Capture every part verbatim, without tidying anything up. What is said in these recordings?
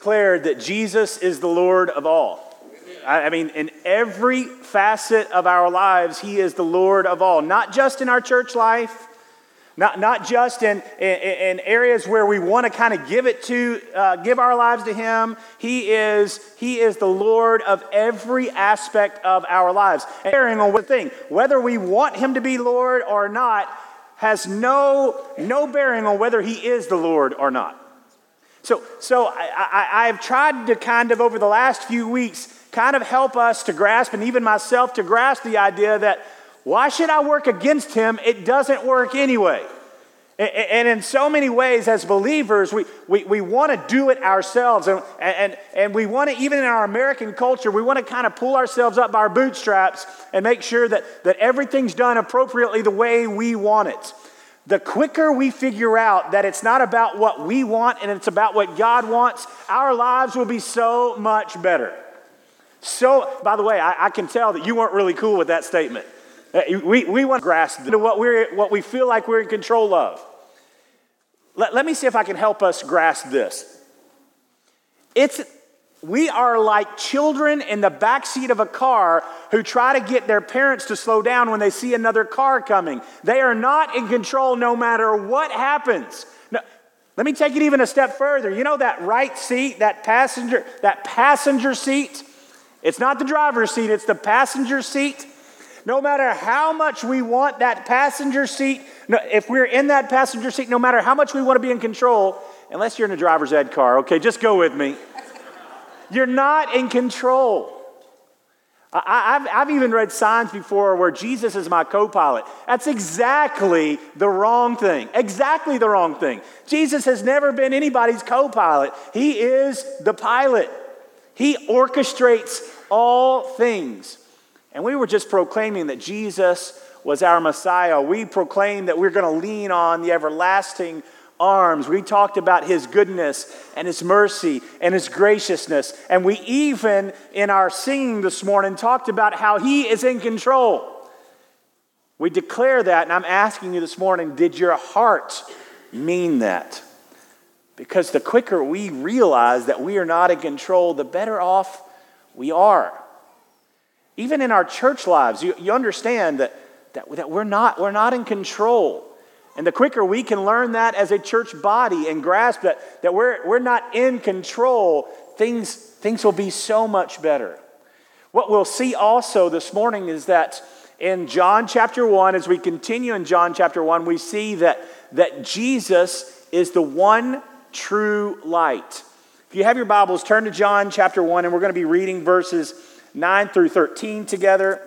declared that Jesus is the Lord of all. I mean, in every facet of our lives, he is the Lord of all. Not just in our church life, not, not just in, in, in areas where we want to kind of give it to, uh, give our lives to him. He is, he is the Lord of every aspect of our lives. And bearing on one thing, whether we want him to be Lord or not, has no, no bearing on whether he is the Lord or not. So, so I, I, I've tried to kind of, over the last few weeks, kind of help us to grasp, and even myself to grasp the idea that why should I work against him? It doesn't work anyway. And in so many ways, as believers, we, we, we want to do it ourselves. And, and, and we want to, even in our American culture, we want to kind of pull ourselves up by our bootstraps and make sure that, that everything's done appropriately the way we want it. The quicker we figure out that it's not about what we want and it's about what God wants, our lives will be so much better. So, by the way, I, I can tell that you weren't really cool with that statement. We, we want to grasp into what, we're, what we feel like we're in control of. Let, let me see if I can help us grasp this. It's, we are like children in the backseat of a car who try to get their parents to slow down when they see another car coming. They are not in control no matter what happens. No, let me take it even a step further. You know that right seat, that passenger, that passenger seat? It's not the driver's seat, it's the passenger seat. No matter how much we want that passenger seat, no, if we're in that passenger seat, no matter how much we want to be in control, unless you're in a driver's ed car, okay, just go with me. You're not in control. I, I've, I've even read signs before where Jesus is my co-pilot. That's exactly the wrong thing. Exactly the wrong thing. Jesus has never been anybody's co-pilot. He is the pilot. He orchestrates all things. And we were just proclaiming that Jesus was our Messiah. We proclaimed that we're going to lean on the everlasting arms. We talked about his goodness and his mercy and his graciousness. And we even, in our singing this morning, talked about how he is in control. We declare that, and I'm asking you this morning, did your heart mean that? Because the quicker we realize that we are not in control, the better off we are. Even in our church lives, you, you understand that, that, that we're not, we're not in control. And the quicker we can learn that as a church body and grasp that, that we're, we're not in control, things, things will be so much better. What we'll see also this morning is that in John chapter one, as we continue in John chapter one, we see that, that Jesus is the one true light. If you have your Bibles, turn to John chapter one, and we're going to be reading verses nine through thirteen together.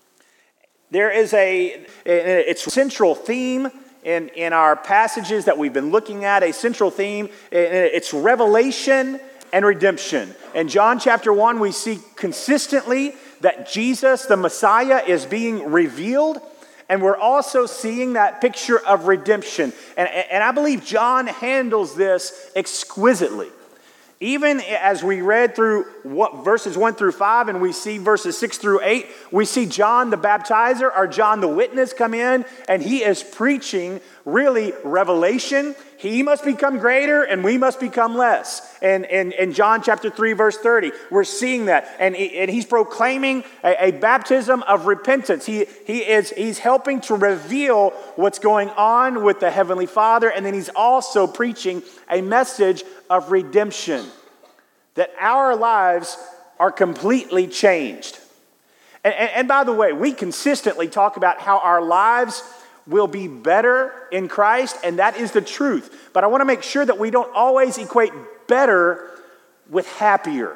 There is a, it's a central theme in, in our passages that we've been looking at, a central theme. It's revelation and redemption. In John chapter one, we see consistently that Jesus, the Messiah, is being revealed. And we're also seeing that picture of redemption. And, and I believe John handles this exquisitely. Even as we read through what, verses one through five, and we see verses six through eight, we see John the baptizer, or John the witness, come in, and he is preaching really revelation. He must become greater, and we must become less. And in, in John chapter three, verse thirty, we're seeing that. And, he, and he's proclaiming a, a baptism of repentance. He, he is, he's helping to reveal what's going on with the Heavenly Father, and then he's also preaching a message of redemption, that our lives are completely changed. And, and, and by the way, we consistently talk about how our lives will be better in Christ, and that is the truth. But I want to make sure that we don't always equate better with happier.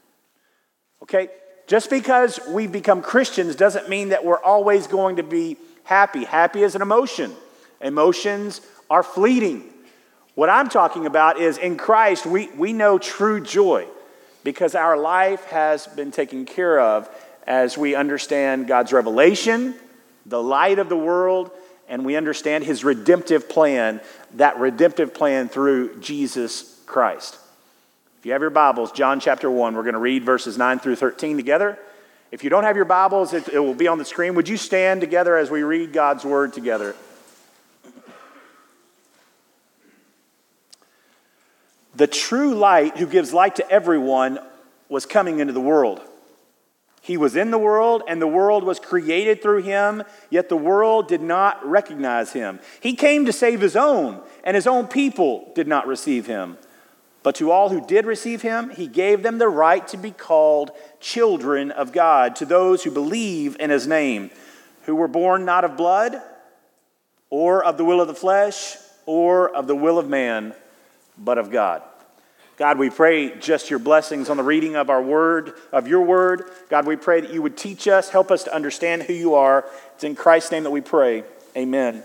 Okay? Just because we've become Christians doesn't mean that we're always going to be happy. Happy is an emotion. Emotions are fleeting. What I'm talking about is in Christ, we, we know true joy because our life has been taken care of as we understand God's revelation, the light of the world, and we understand his redemptive plan, that redemptive plan through Jesus Christ. If you have your Bibles, John chapter one, we're going to read verses nine through thirteen together. If you don't have your Bibles, it, it will be on the screen. Would you stand together as we read God's word together? The true light who gives light to everyone was coming into the world. He was in the world, and the world was created through him, yet the world did not recognize him. He came to save his own, and his own people did not receive him. But to all who did receive him, he gave them the right to be called children of God, to those who believe in his name, who were born not of blood, or of the will of the flesh, or of the will of man, but of God. God, we pray just your blessings on the reading of our word, of your word. God, we pray that you would teach us, help us to understand who you are. It's in Christ's name that we pray. Amen.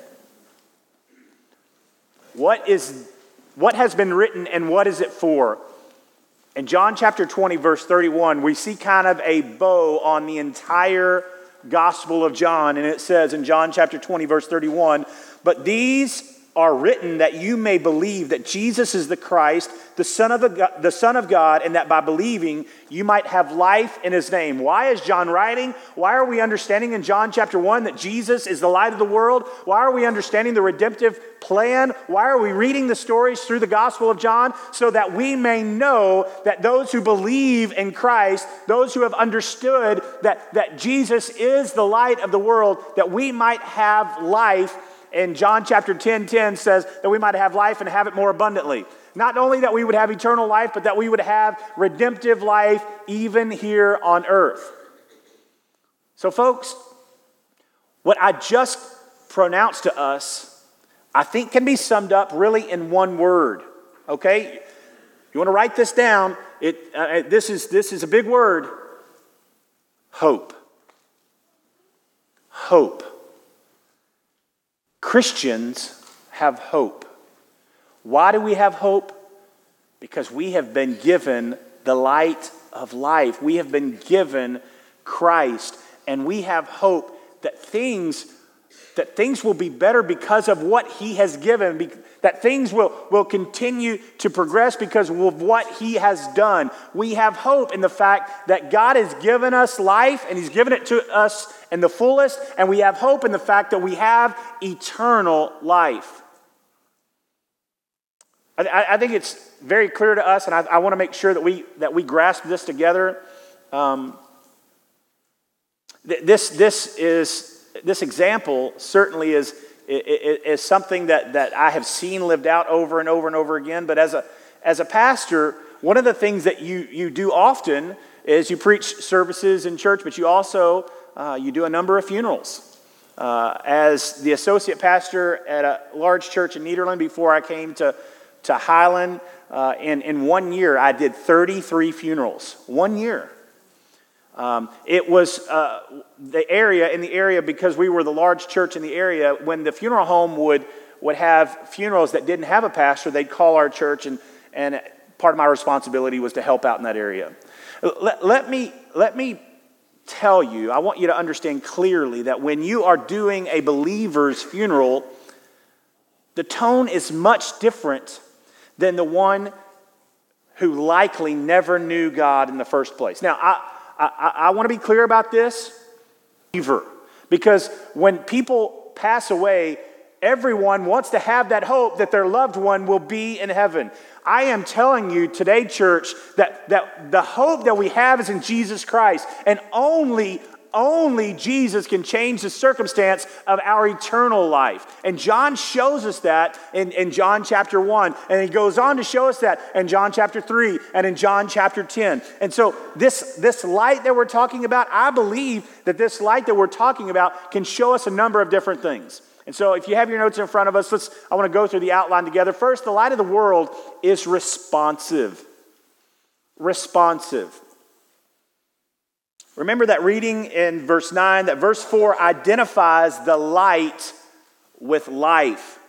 What is, what has been written and what is it for? In John chapter twenty, verse thirty-one, we see kind of a bow on the entire Gospel of John. And it says in John chapter twenty, verse thirty-one, but these are written that you may believe that Jesus is the Christ, the Son of the, the Son of God, and that by believing you might have life in his name. Why is John writing? Why are we understanding in John chapter one that Jesus is the light of the world? Why are we understanding the redemptive plan? Why are we reading the stories through the Gospel of John? So that we may know that those who believe in Christ, those who have understood that, that Jesus is the light of the world, that we might have life. And John chapter ten ten says that we might have life and have it more abundantly. Not only that we would have eternal life, but that we would have redemptive life even here on earth. So folks, what I just pronounced to us, I think can be summed up really in one word. Okay? You want to write this down? It uh, this is this is a big word. Hope. Hope. Christians have hope. Why do we have hope? Because we have been given the light of life. We have been given Christ, and we have hope that things that things will be better because of what he has given, that things will, will continue to progress because of what he has done. We have hope in the fact that God has given us life, and he's given it to us in the fullest, and we have hope in the fact that we have eternal life. I, I think it's very clear to us, and I, I want to make sure that we that we grasp this together. Um, th- this this is this example certainly is is, is something that, that I have seen lived out over and over and over again. But as a as a pastor, one of the things that you you do often is you preach services in church, but you also Uh, you do a number of funerals. Uh, as the associate pastor at a large church in Nederland before I came to, to Highland, uh, in, in one year I did thirty-three funerals. One year. Um, it was uh, the area, in the area, because we were the large church in the area, when the funeral home would, would have funerals that didn't have a pastor, they'd call our church, and, and part of my responsibility was to help out in that area. Let, let me, let me tell you, I want you to understand clearly that when you are doing a believer's funeral, the tone is much different than the one who likely never knew God in the first place. Now, I, I, I want to be clear about this, believer, because when people pass away, everyone wants to have that hope that their loved one will be in heaven. I am telling you today, church, that, that the hope that we have is in Jesus Christ. And only, only Jesus can change the circumstance of our eternal life. And John shows us that in, in John chapter one. And he goes on to show us that in John chapter three and in John chapter ten. And so this, this light that we're talking about, I believe that this light that we're talking about can show us a number of different things. And so if you have your notes in front of us, let's. I want to go through the outline together. First, the light of the world is responsive. Responsive. Remember that reading in verse nine, that verse four identifies the light with life.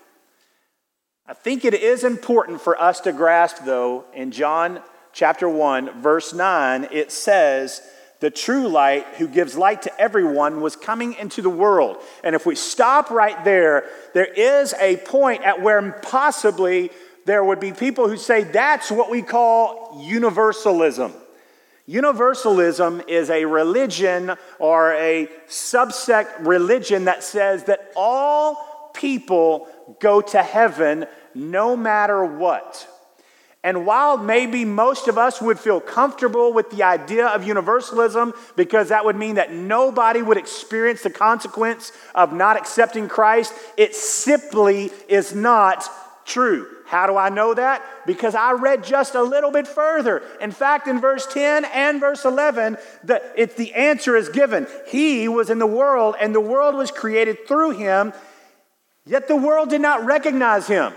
I think it is important for us to grasp, though, in John chapter one, verse nine, it says, the true light who gives light to everyone was coming into the world. And if we stop right there, there is a point at where possibly there would be people who say that's what we call universalism. Universalism is a religion or a subsect religion that says that all people go to heaven no matter what. And while maybe most of us would feel comfortable with the idea of universalism, because that would mean that nobody would experience the consequence of not accepting Christ, it simply is not true. How do I know that? Because I read just a little bit further. In fact, in verse ten and verse eleven, the, it's the answer is given. He was in the world, and the world was created through him, yet the world did not recognize him.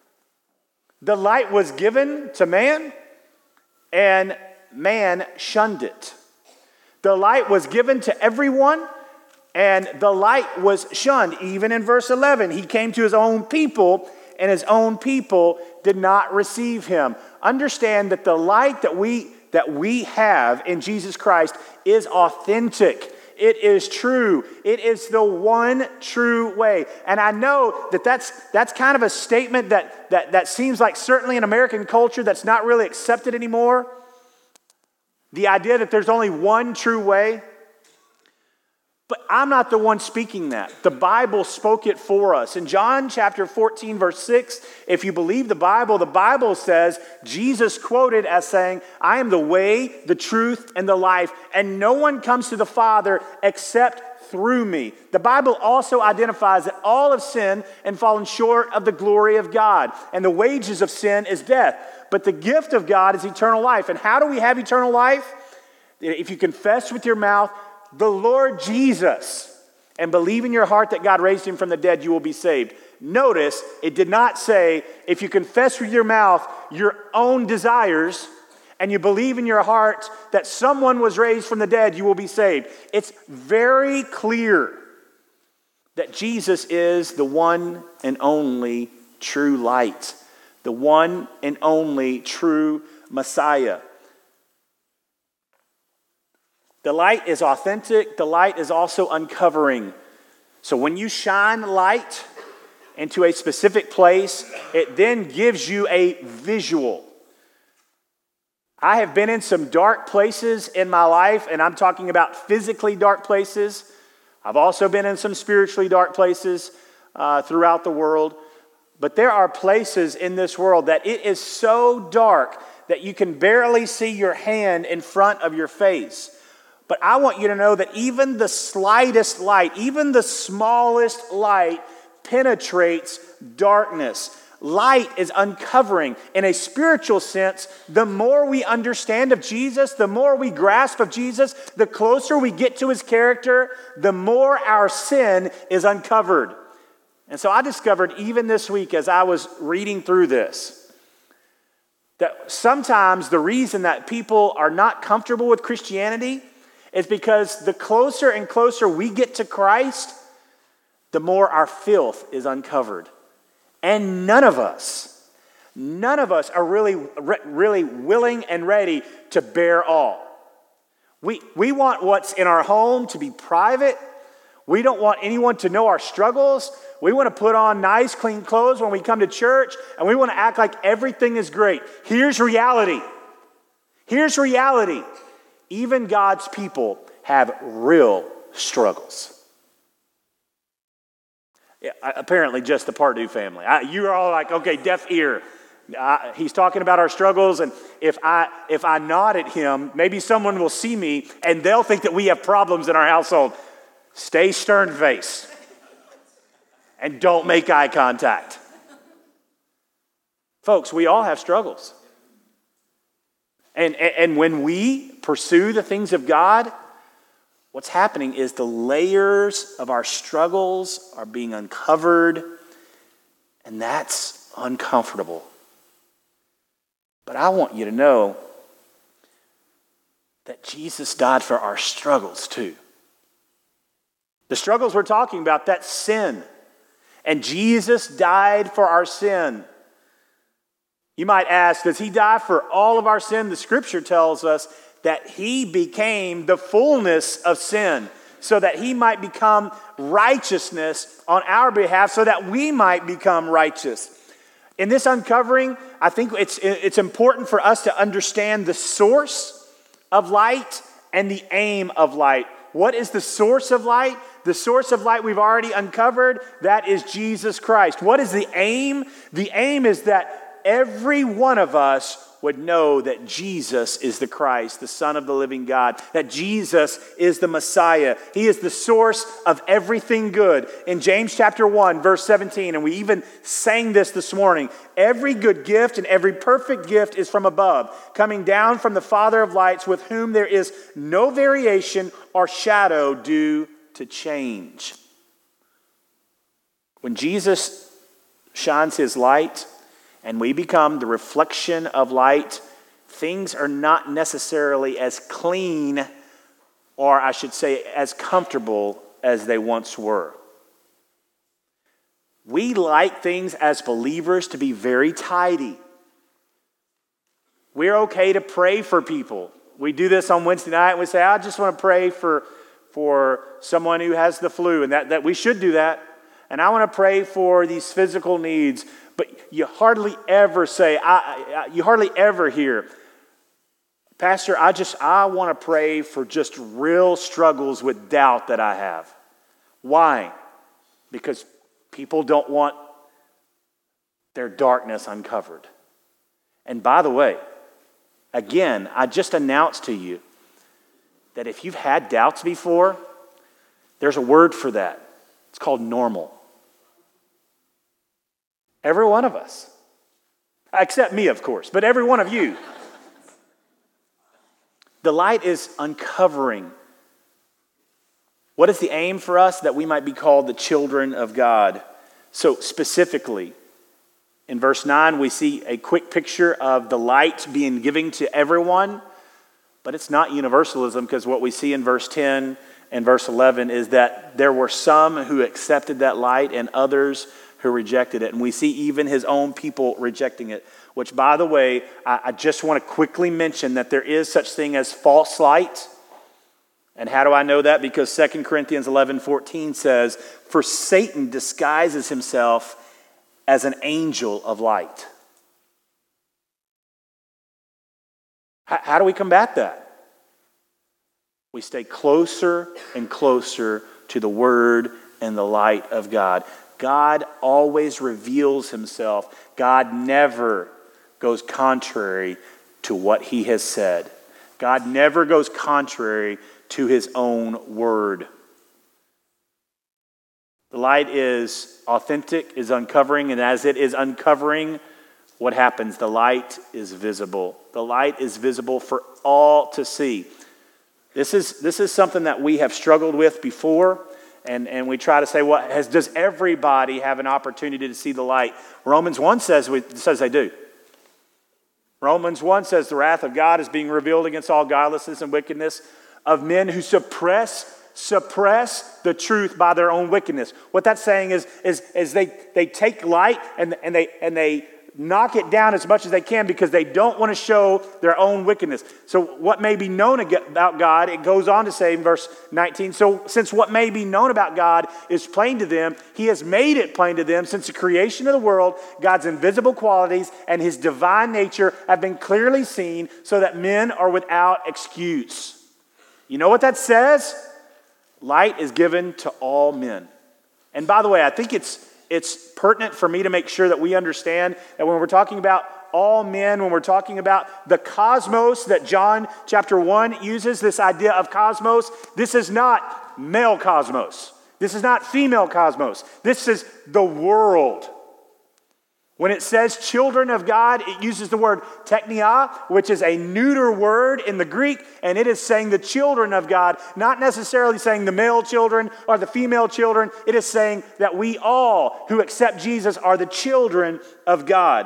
The light was given to man, and man shunned it. The light was given to everyone, and the light was shunned. Even in verse eleven, he came to his own people, and his own people did not receive him. Understand that the light that we that we have in Jesus Christ is authentic. It is true. It is the one true way. And I know that that's, that's kind of a statement that, that, that seems like certainly in American culture that's not really accepted anymore. The idea that there's only one true way. But I'm not the one speaking that. The Bible spoke it for us. In John chapter fourteen, verse six, if you believe the Bible, the Bible says, Jesus quoted as saying, I am the way, the truth, and the life, and no one comes to the Father except through me. The Bible also identifies that all have sinned and fallen short of the glory of God, and the wages of sin is death. But the gift of God is eternal life. And how do we have eternal life? If you confess with your mouth the Lord Jesus and believe in your heart that God raised him from the dead, you will be saved. Notice, it did not say, if you confess with your mouth your own desires and you believe in your heart that someone was raised from the dead, you will be saved. It's very clear that Jesus is the one and only true light, the one and only true Messiah. The light is authentic. The light is also uncovering. So when you shine light into a specific place, it then gives you a visual. I have been in some dark places in my life, and I'm talking about physically dark places. I've also been in some spiritually dark places uh, throughout the world. But there are places in this world that it is so dark that you can barely see your hand in front of your face. But I want you to know that even the slightest light, even the smallest light penetrates darkness. Light is uncovering. In a spiritual sense, the more we understand of Jesus, the more we grasp of Jesus, the closer we get to his character, the more our sin is uncovered. And so I discovered even this week as I was reading through this, that sometimes the reason that people are not comfortable with Christianity is because the closer and closer we get to Christ, the more our filth is uncovered. And none of us, none of us are really, really willing and ready to bear all. We, we want what's in our home to be private. We don't want anyone to know our struggles. We want to put on nice, clean clothes when we come to church, and we want to act like everything is great. Here's reality. Here's reality. Even God's people have real struggles. Yeah, apparently just the Pardue family. I, you're all like, okay, deaf ear. I, he's talking about our struggles, and if I if I nod at him, maybe someone will see me, and they'll think that we have problems in our household. Stay stern-faced, and don't make eye contact. Folks, we all have struggles. And, and when we pursue the things of God, what's happening is the layers of our struggles are being uncovered, and that's uncomfortable. But I want you to know that Jesus died for our struggles too. The struggles we're talking about, that's sin. And Jesus died for our sin. You might ask, does he die for all of our sin? The scripture tells us that he became the fullness of sin so that he might become righteousness on our behalf so that we might become righteous. In this uncovering, I think it's, it's important for us to understand the source of light and the aim of light. What is the source of light? The source of light we've already uncovered, that is Jesus Christ. What is the aim? The aim is that every one of us would know that Jesus is the Christ, the Son of the living God, that Jesus is the Messiah. He is the source of everything good. In James chapter one, verse seventeen, and we even sang this this morning, every good gift and every perfect gift is from above, coming down from the Father of lights, with whom there is no variation or shadow due to change. When Jesus shines his light, and we become the reflection of light, things are not necessarily as clean, or I should say, as comfortable as they once were. We like things as believers to be very tidy. We're okay to pray for people. We do this on Wednesday night, and we say, I just want to pray for, for someone who has the flu, and that, that we should do that. And I want to pray for these physical needs. But you hardly ever say, I, I, you hardly ever hear, Pastor, I just, I want to pray for just real struggles with doubt that I have. Why? Because people don't want their darkness uncovered. And by the way, again, I just announced to you that if you've had doubts before, there's a word for that. It's called normal. Every one of us. Except me, of course, but every one of you. The light is uncovering. What is the aim for us? That we might be called the children of God. So specifically, in verse nine, we see a quick picture of the light being given to everyone, but it's not universalism, because what we see in verse ten and verse eleven is that there were some who accepted that light and others who rejected it. And we see even his own people rejecting it, which, by the way, I, I just want to quickly mention that there is such thing as false light. And how do I know that? Because Second Corinthians eleven fourteen says, for Satan disguises himself as an angel of light. How, how do we combat that? We stay closer and closer to the Word and the light of God. God always reveals himself. God never goes contrary to what he has said. God never goes contrary to his own word. The light is authentic, is uncovering, and as it is uncovering, what happens? The light is visible. The light is visible for all to see. This is, this is something that we have struggled with before. And, and we try to say, well, has, does everybody have an opportunity to see the light? Romans one says, we, says they do. Romans one says the wrath of God is being revealed against all godlessness and wickedness of men who suppress, suppress the truth by their own wickedness. What that's saying is, is, is they, they take light and, and, they, and they knock it down as much as they can because they don't want to show their own wickedness. So what may be known about God, it goes on to say in verse nineteen, so since what may be known about God is plain to them, he has made it plain to them since the creation of the world, God's invisible qualities and his divine nature have been clearly seen so that men are without excuse. You know what that says? Light is given to all men. And by the way, I think it's It's pertinent for me to make sure that we understand that when we're talking about all men, when we're talking about the cosmos that John chapter one uses, this idea of cosmos, this is not male cosmos. This is not female cosmos. This is the world. When it says children of God, it uses the word teknia, which is a neuter word in the Greek, and it is saying the children of God, not necessarily saying the male children or the female children. It is saying that we all who accept Jesus are the children of God.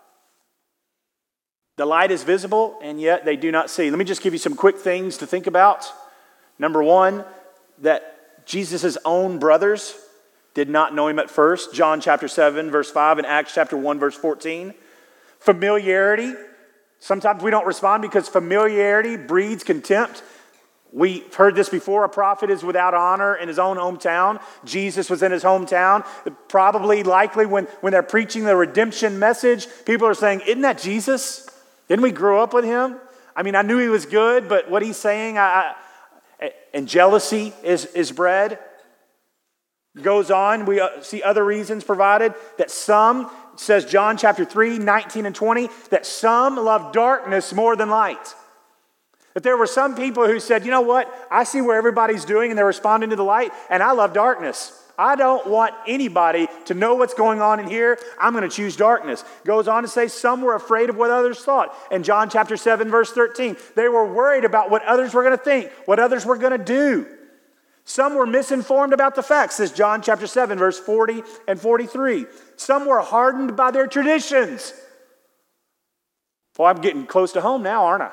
The light is visible, and yet they do not see. Let me just give you some quick things to think about. Number one, that Jesus' own brothers did not know him at first. John chapter seven, verse five, and Acts chapter one, verse fourteen. Familiarity. Sometimes we don't respond because familiarity breeds contempt. We've heard this before. A prophet is without honor in his own hometown. Jesus was in his hometown. Probably, likely, when, when they're preaching the redemption message, people are saying, isn't that Jesus? Didn't we grow up with him? I mean, I knew he was good, but what he's saying, I, I, and jealousy is, is bred. Goes on, we see other reasons provided, that some, says John chapter three, nineteen and twenty, that some love darkness more than light. That there were some people who said, you know what, I see where everybody's doing and they're responding to the light, and I love darkness. I don't want anybody to know what's going on in here. I'm going to choose darkness. Goes on to say some were afraid of what others thought. In John chapter seven, verse thirteen, they were worried about what others were going to think, what others were going to do. Some were misinformed about the facts, says John chapter seven, verse forty and forty-three. Some were hardened by their traditions. Well, I'm getting close to home now, aren't I?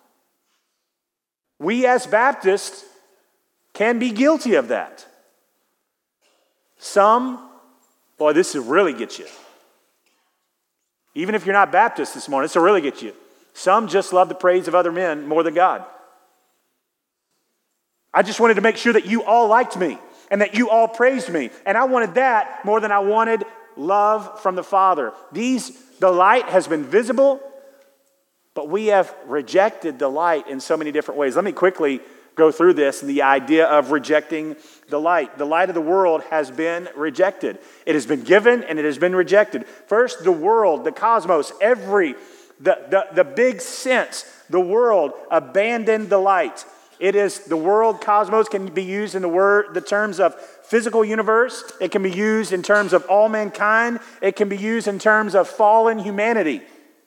We as Baptists can be guilty of that. Some, boy, this will really get you. Even if you're not Baptist this morning, this will really get you. Some just love the praise of other men more than God. I just wanted to make sure that you all liked me and that you all praised me. And I wanted that more than I wanted love from the Father. These, the light has been visible, but we have rejected the light in so many different ways. Let me quickly go through this and the idea of rejecting the light. The light of the world has been rejected. It has been given and it has been rejected. First, the world, the cosmos, every, the, the, the big sense, the world abandoned the light. It is the world, cosmos can be used in the word, the terms of physical universe. It can be used in terms of all mankind. It can be used in terms of fallen humanity.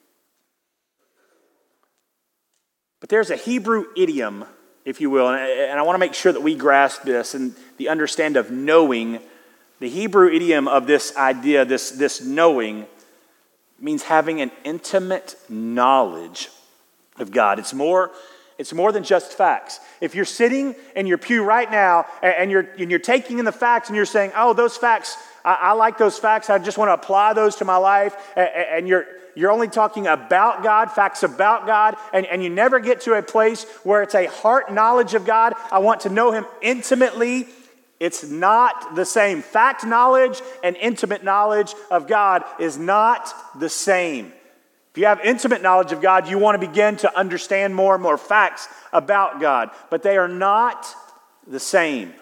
But there's a Hebrew idiom, if you will, and I, and I want to make sure that we grasp this and the understand of knowing. The Hebrew idiom of this idea, this, this knowing, means having an intimate knowledge of God. It's more It's more than just facts. If you're sitting in your pew right now and you're, and you're taking in the facts and you're saying, oh, those facts, I, I like those facts, I just want to apply those to my life, and you're, you're only talking about God, facts about God, and, and you never get to a place where it's a heart knowledge of God, I want to know Him intimately, it's not the same. Fact knowledge and intimate knowledge of God is not the same. If you have intimate knowledge of God, you want to begin to understand more and more facts about God, but they are not the same.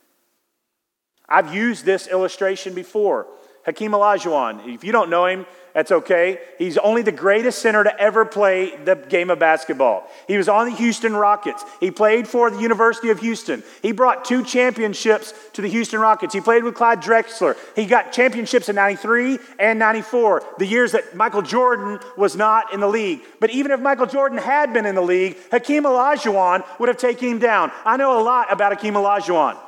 I've used this illustration before. Hakeem Olajuwon, if you don't know him, that's okay. He's only the greatest center to ever play the game of basketball. He was on the Houston Rockets. He played for the University of Houston. He brought two championships to the Houston Rockets. He played with Clyde Drexler. He got championships in ninety-three and ninety-four, the years that Michael Jordan was not in the league. But even if Michael Jordan had been in the league, Hakeem Olajuwon would have taken him down. I know a lot about Hakeem Olajuwon.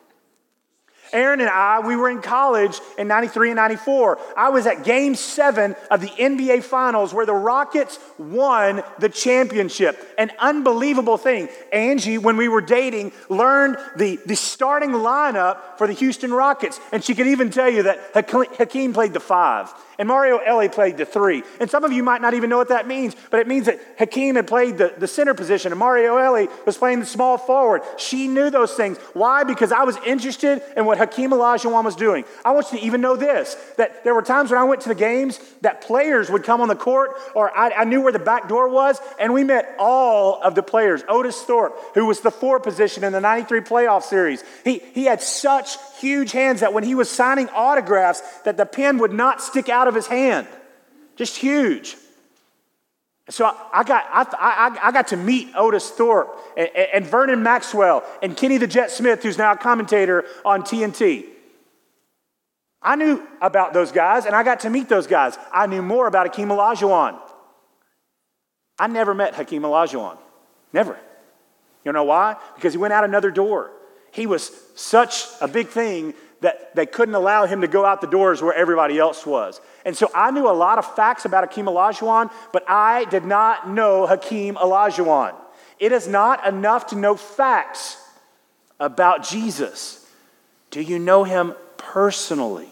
Aaron and I, we were in college in ninety-three and ninety-four. I was at game seven of the N B A Finals where the Rockets won the championship. An unbelievable thing. Angie, when we were dating, learned the, the starting lineup for the Houston Rockets. And she could even tell you that Hakeem played the five and Mario Elie played the three. And some of you might not even know what that means, but it means that Hakeem had played the, the center position and Mario Elie was playing the small forward. She knew those things. Why? Because I was interested in what Hakeem Olajuwon was doing. I want you to even know this, that there were times when I went to the games that players would come on the court, or I, I knew where the back door was, and we met all of the players. Otis Thorpe, who was the four position in the ninety-three playoff series. He, he had such huge hands that when he was signing autographs, that the pen would not stick out of his hand. Just huge. So I, I got I, I, I got to meet Otis Thorpe and, and Vernon Maxwell and Kenny the Jet Smith, who's now a commentator on T N T. I knew about those guys, and I got to meet those guys. I knew more about Hakeem Olajuwon. I never met Hakeem Olajuwon. Never. You know why? Because he went out another door. He was such a big thing that they couldn't allow him to go out the doors where everybody else was. And so I knew a lot of facts about Hakeem Olajuwon, but I did not know Hakeem Olajuwon. It is not enough to know facts about Jesus. Do you know him personally?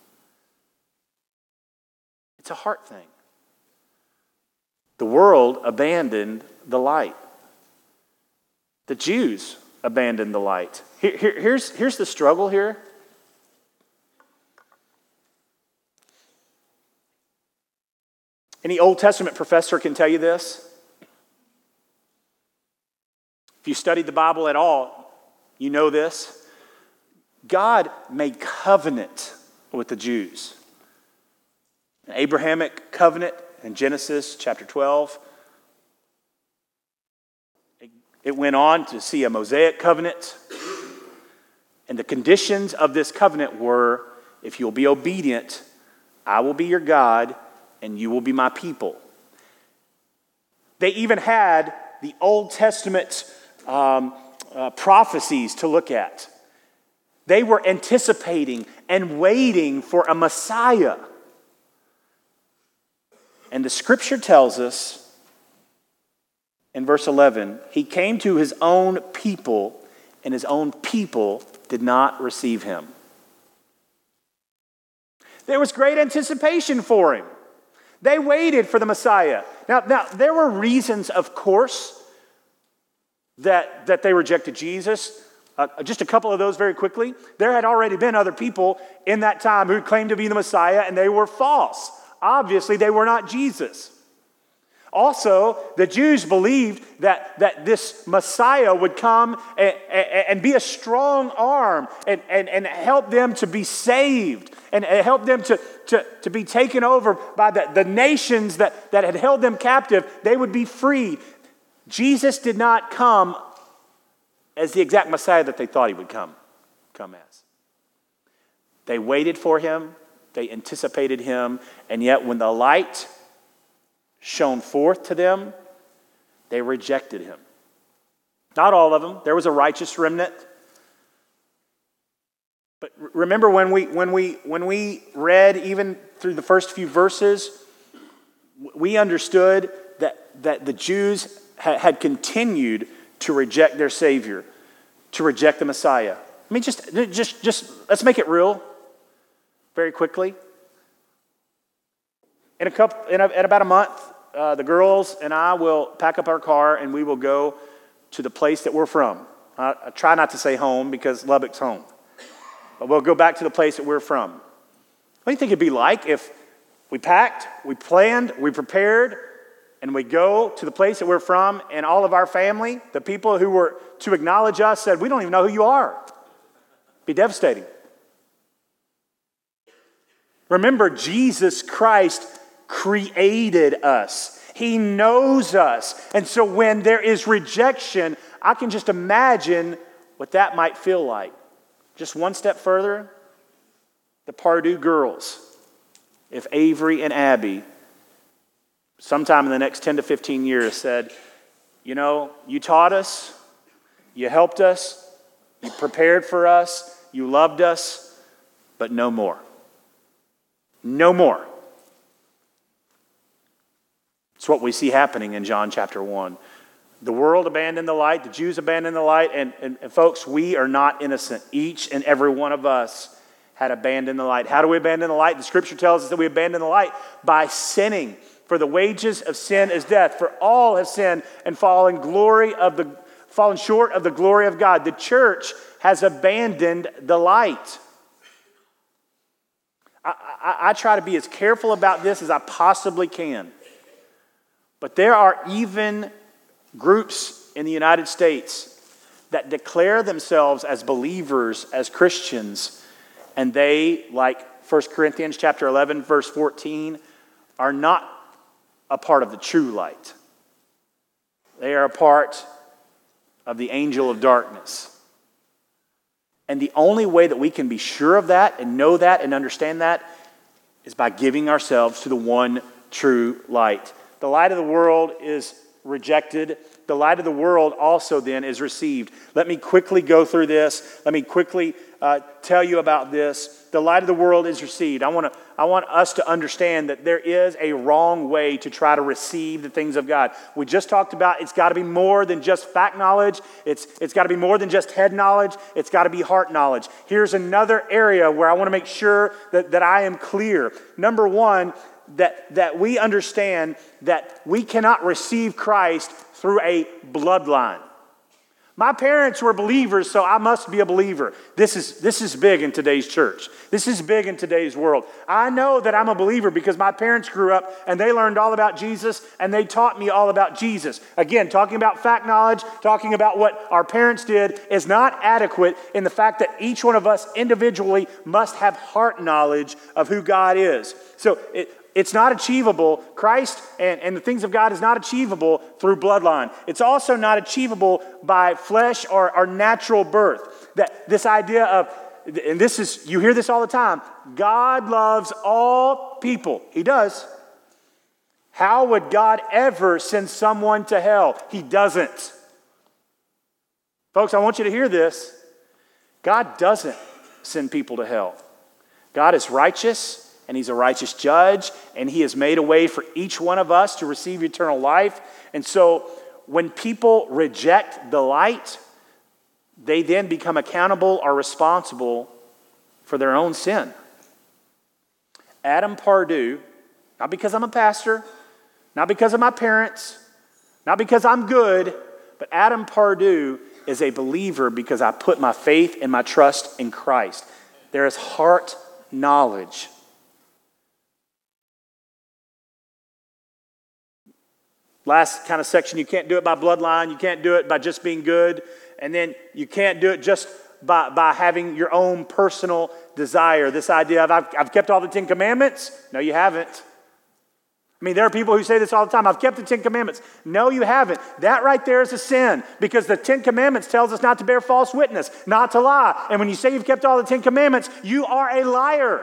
It's a heart thing. The world abandoned the light. The Jews abandoned the light. Here, here, here's, here's the struggle here. Any Old Testament professor can tell you this. If you studied the Bible at all, you know this. God made covenant with the Jews. An Abrahamic covenant in Genesis chapter twelve. It went on to see a Mosaic covenant. And the conditions of this covenant were, if you'll be obedient, I will be your God and you will be my people. They even had the Old Testament um, uh, prophecies to look at. They were anticipating and waiting for a Messiah. And the scripture tells us in verse eleven, he came to his own people, and his own people did not receive him. There was great anticipation for him. They waited for the Messiah. Now, now there were reasons, of course, that, that they rejected Jesus. Uh, just a couple of those very quickly. There had already been other people in that time who claimed to be the Messiah, and they were false. Obviously, they were not Jesus. Also, the Jews believed that, that this Messiah would come and, and, and be a strong arm and, and, and help them to be saved and help them to, to, to be taken over by the, the nations that, that had held them captive. They would be freed. Jesus did not come as the exact Messiah that they thought he would come, come as. They waited for him. They anticipated him. And yet when the light shone forth to them, they rejected him. Not all of them. There was a righteous remnant. But remember when we when we when we read even through the first few verses, we understood that that the Jews ha- had continued to reject their Savior, to reject the Messiah. I mean, just just just let's make it real, very quickly. In a couple, in, a, in about a month, uh, the girls and I will pack up our car and we will go to the place that we're from. Uh, I try not to say home because Lubbock's home, but we'll go back to the place that we're from. What do you think it'd be like if we packed, we planned, we prepared, and we go to the place that we're from, and all of our family, the people who were to acknowledge us, said, "We don't even know who you are." It'd be devastating. Remember, Jesus Christ created us. He knows us. And so when there is rejection, I can just imagine what that might feel like. Just one step further, the Pardue girls. If Avery and Abby, sometime in the next ten to fifteen years, said, "You know, you taught us, you helped us, you prepared for us, you loved us, but no more. No more." It's what we see happening in John chapter one. The world abandoned the light, the Jews abandoned the light, and, and, and folks, we are not innocent. Each and every one of us had abandoned the light. How do we abandon the light? The scripture tells us that we abandon the light by sinning. For the wages of sin is death. For all have sinned and fallen glory of the fallen short of the glory of God. The church has abandoned the light. I, I, I try to be as careful about this as I possibly can. But there are even groups in the United States that declare themselves as believers, as Christians, and they, like First Corinthians chapter eleven, verse fourteen, are not a part of the true light. They are a part of the angel of darkness. And the only way that we can be sure of that and know that and understand that is by giving ourselves to the one true light. The light of the world is rejected. The light of the world also then is received. Let me quickly go through this. Let me quickly uh, tell you about this. The light of the world is received. I want to. I want us to understand that there is a wrong way to try to receive the things of God. We just talked about it's got to be more than just fact knowledge. It's it's got to be more than just head knowledge. It's got to be heart knowledge. Here's another area where I want to make sure that, that I am clear. Number one, that, that we understand that we cannot receive Christ through a bloodline. My parents were believers, so I must be a believer. This is, this is big in today's church. This is big in today's world. I know that I'm a believer because my parents grew up and they learned all about Jesus and they taught me all about Jesus. Again, talking about fact knowledge, talking about what our parents did is not adequate in the fact that each one of us individually must have heart knowledge of who God is. So it, It's not achievable. Christ and, and the things of God is not achievable through bloodline. It's also not achievable by flesh or, or natural birth. That this idea of, and this is, you hear this all the time, God loves all people. He does. How would God ever send someone to hell? He doesn't. Folks, I want you to hear this. God doesn't send people to hell. God is righteous. And he's a righteous judge, and he has made a way for each one of us to receive eternal life. And so when people reject the light, they then become accountable or responsible for their own sin. Adam Pardue, not because I'm a pastor, not because of my parents, not because I'm good, but Adam Pardue is a believer because I put my faith and my trust in Christ. There is heart knowledge. Last kind of section, you can't do it by bloodline. You can't do it by just being good. And then you can't do it just by, by having your own personal desire. This idea of, I've, I've kept all the Ten Commandments. No, you haven't. I mean, there are people who say this all the time. I've kept the Ten Commandments. No, you haven't. That right there is a sin because the Ten Commandments tells us not to bear false witness, not to lie. And when you say you've kept all the Ten Commandments, you are a liar.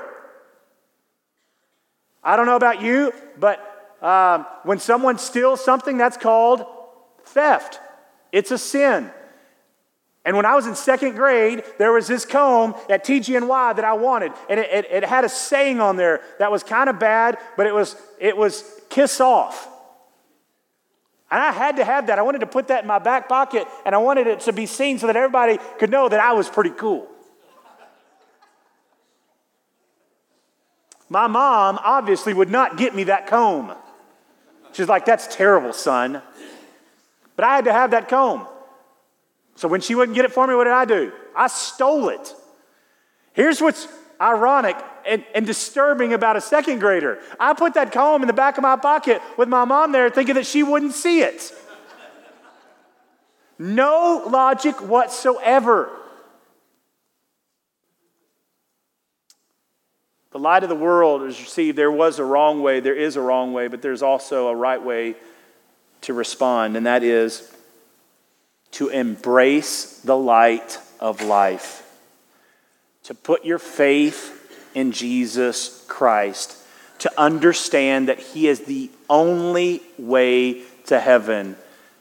I don't know about you, but Um, when someone steals something, that's called theft. It's a sin. And when I was in second grade, there was this comb at T G N Y that I wanted. And it, it, it had a saying on there that was kind of bad, but it was, it was kiss off. And I had to have that. I wanted to put that in my back pocket, and I wanted it to be seen so that everybody could know that I was pretty cool. My mom obviously would not get me that comb. She's like, that's terrible, son. But I had to have that comb. So when she wouldn't get it for me, what did I do? I stole it. Here's what's ironic and, and disturbing about a second grader. I put that comb in the back of my pocket with my mom there thinking that she wouldn't see it. No logic whatsoever. The light of the world is received. There was a wrong way, there is a wrong way, but there's also a right way to respond, and that is to embrace the light of life, to put your faith in Jesus Christ, to understand that He is the only way to heaven.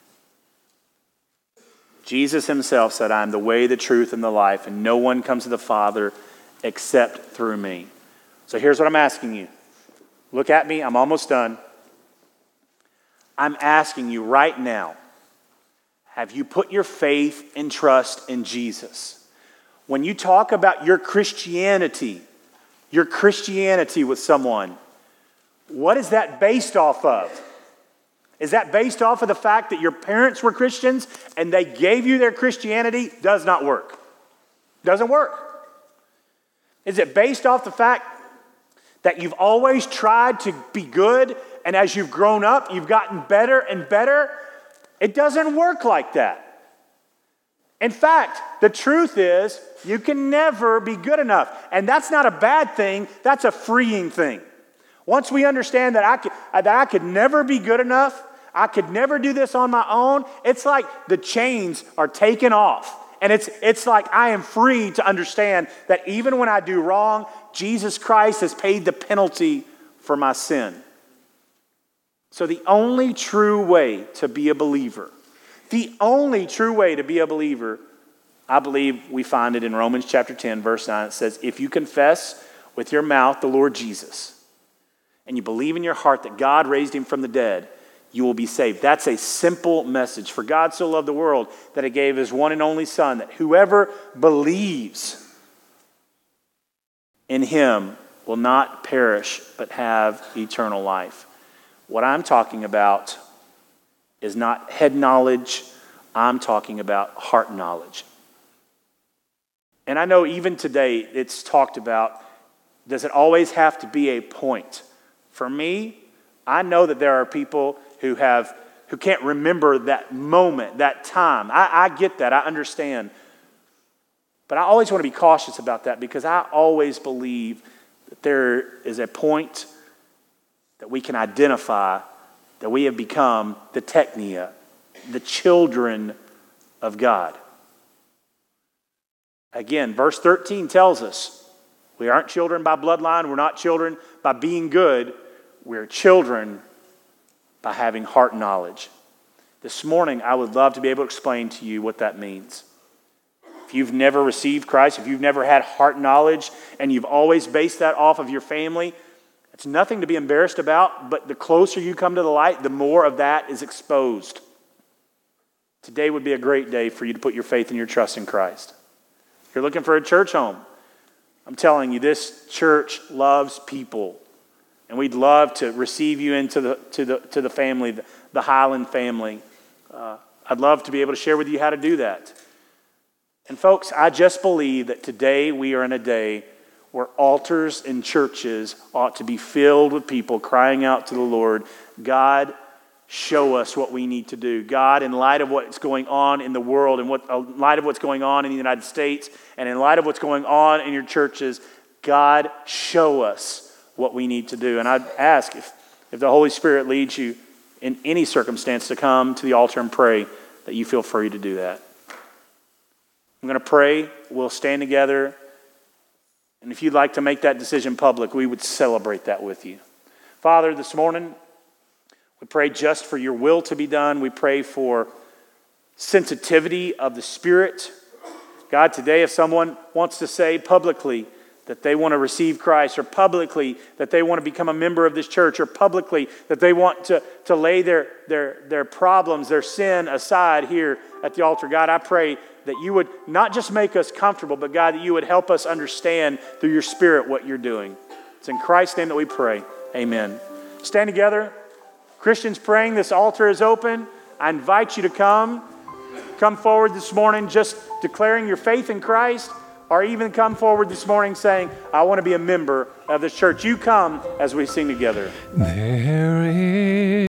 Jesus Himself said, I am the way, the truth, and the life, and no one comes to the Father except through me. So here's what I'm asking you. Look at me. I'm almost done. I'm asking you right now, have you put your faith and trust in Jesus? When you talk about your Christianity, your Christianity with someone, what is that based off of? Is that based off of the fact that your parents were Christians and they gave you their Christianity? Does not work. Doesn't work. Is it based off the fact that you've always tried to be good, and as you've grown up, you've gotten better and better? It doesn't work like that. In fact, the truth is, you can never be good enough. And that's not a bad thing, that's a freeing thing. Once we understand that I could, that I could never be good enough, I could never do this on my own, it's like the chains are taken off. And it's, it's like I am free to understand that even when I do wrong, Jesus Christ has paid the penalty for my sin. So the only true way to be a believer, the only true way to be a believer, I believe we find it in Romans chapter ten, verse nine. It says, if you confess with your mouth the Lord Jesus, and you believe in your heart that God raised him from the dead, you will be saved. That's a simple message. For God so loved the world that he gave his one and only Son, that whoever believes in him will not perish but have eternal life. What I'm talking about is not head knowledge I'm talking about heart knowledge. And I know even today it's talked about, does it always have to be a point? For me, I know that there are people who have who can't remember that moment, that time. I, I get that, I understand. But I always want to be cautious about that because I always believe that there is a point that we can identify that we have become the teknia, the children of God. Again, verse thirteen tells us we aren't children by bloodline. We're not children by being good. We're children by having heart knowledge. This morning, I would love to be able to explain to you what that means. If you've never received Christ, if you've never had heart knowledge, and you've always based that off of your family, it's nothing to be embarrassed about, but the closer you come to the light, the more of that is exposed. Today would be a great day for you to put your faith and your trust in Christ. If you're looking for a church home, I'm telling you, this church loves people. And we'd love to receive you into the to the to the family, the, the Highland family. Uh, I'd love to be able to share with you how to do that. And folks, I just believe that today we are in a day where altars and churches ought to be filled with people crying out to the Lord, God, show us what we need to do. God, in light of what's going on in the world and what, in light of what's going on in the United States and in light of what's going on in your churches, God, show us what we need to do. And I'd ask if, if the Holy Spirit leads you in any circumstance to come to the altar and pray, that you feel free to do that. I'm going to pray. We'll stand together. And if you'd like to make that decision public, we would celebrate that with you. Father, this morning, we pray just for your will to be done. We pray for sensitivity of the Spirit. God, today if someone wants to say publicly that they want to receive Christ, or publicly that they want to become a member of this church, or publicly that they want to, to lay their, their, their problems, their sin aside here at the altar, God, I pray that you would not just make us comfortable, but God, that you would help us understand through your Spirit what you're doing. It's in Christ's name that we pray. Amen. Stand together. Christians praying, this altar is open. I invite you to come. Come forward this morning just declaring your faith in Christ, or even come forward this morning saying, I want to be a member of this church. You come as we sing together. There is